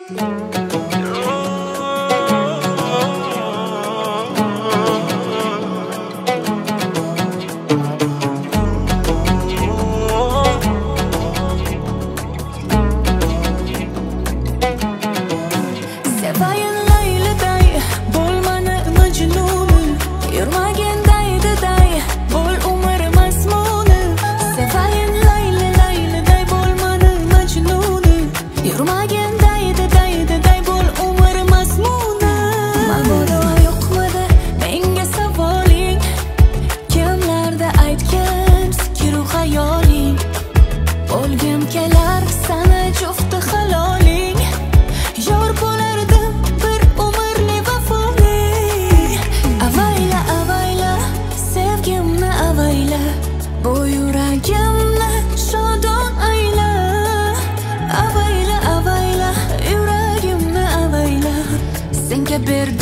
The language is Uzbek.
Sevayin layliday, bo'lmani majnuni, yurmagin daydiday, bo'l umr masmuni. Sevayin layliday, bo'lmani majnuni, yurmagin daydiday, bo'l umr masmuni. Mabodo yo'qmidi menga savoling, kimlarda aytgan fikru xayoling, o'lgim kelar sana jufti haloling. Yor bo'lardim bir umrli vafoli. Avayla, avayla, sevgimni avayla, bu yuragimni shodon ayla. Avayla, avayla, yuragimni avayla, senga berdim